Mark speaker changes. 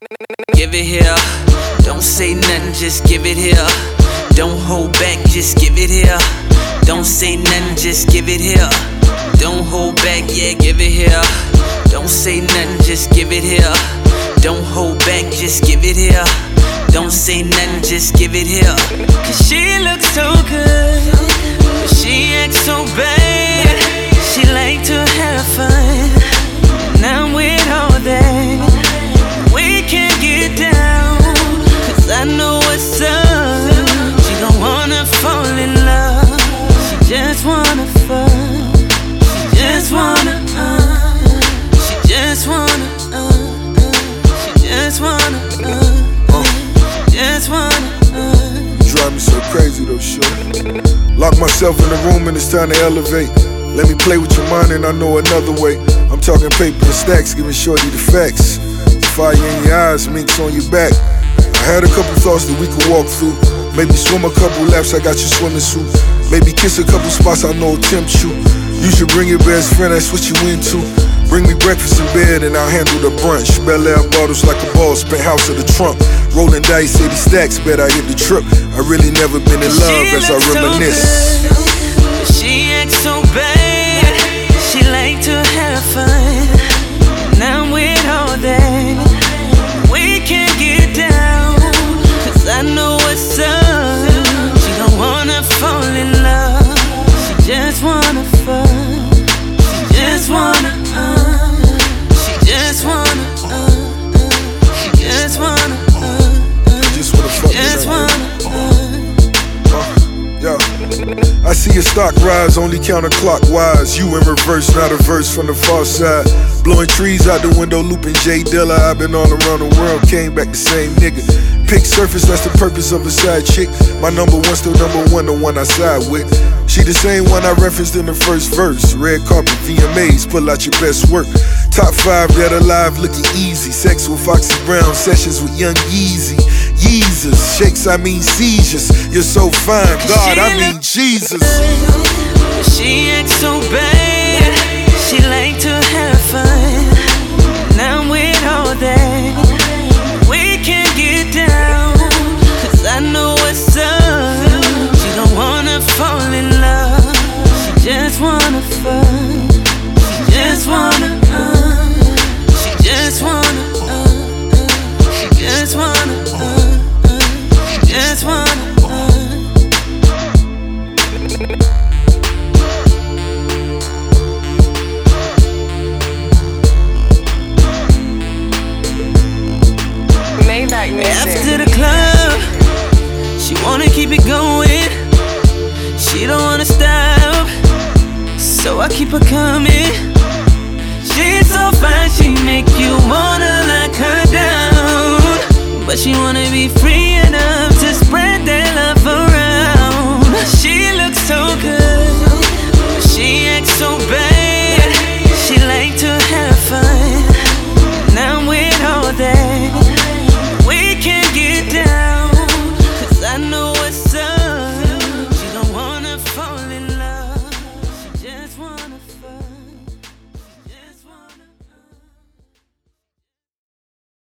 Speaker 1: Give it here. Don't say nothing, just give it here. Don't hold back, just give it here. Don't say nothing, just give it here. Don't hold back, yeah, give it here. Don't say nothing, just give it here. Don't hold back, just give it here. Don't say nothing, just give it here. Cause she looks so good, but she acts so bad. She like to have fun, and I'm with all that. We can't get down, cause I know what's up. She don't wanna fall in love, she just wanna fuck. She just wanna, she just wanna, she just wanna, just wanna.
Speaker 2: You drive me so crazy though, shorty. Lock myself in the room and it's time to elevate. Let me play with your mind and I know another way. I'm talking paper and stacks, giving shorty the facts. The fire in your eyes, minks on your back. I had a couple thoughts that we could walk through. Maybe swim a couple laps, I got your swimming suit. Maybe kiss a couple spots, I know tempt you. You should bring your best friend, that's what you into. Bring me breakfast in bed and I'll handle the brunch. Bel Air bottles like a ball, spent house in the trunk. Rolling dice, 80 stacks, bet I hit the trip. I really never been in love as I reminisce.
Speaker 1: So good, she acts so bad. She like to have fun, and I'm with all that. We can't get down, cause I know what's up. She don't wanna fall in love, she just wanna fuck. She just wanna, she just wanna, she just wanna,
Speaker 2: just wanna fuck.
Speaker 1: just wanna.
Speaker 2: Yeah. I see your stock rise, only counterclockwise. You in reverse, not a verse from the far side. Blowing trees out the window, looping J Dilla. I've been all around the world, came back the same nigga. Pick surface, that's the purpose of a side chick. My number one, still number one, the one I side with. She the same one I referenced in the first verse. Red carpet, VMAs, pull out your best work. Top 5 dead alive, looking easy. Sex with Foxy Brown, sessions with Young Yeezy. Yeezus, shakes, I mean seizures. You're so fine, God, I mean Jesus.
Speaker 1: She acts so bad, she like to have fun, and I'm with all that. We can't get down, cause I know what's up. She don't wanna fall in love, she just wanna fuck. She just wanna, she just wanna, she just wanna, she just wanna. After the club, she wanna keep it going. She don't wanna stop, so I keep her coming. She's so fine, she make you wanna lock her down, but she wanna be free.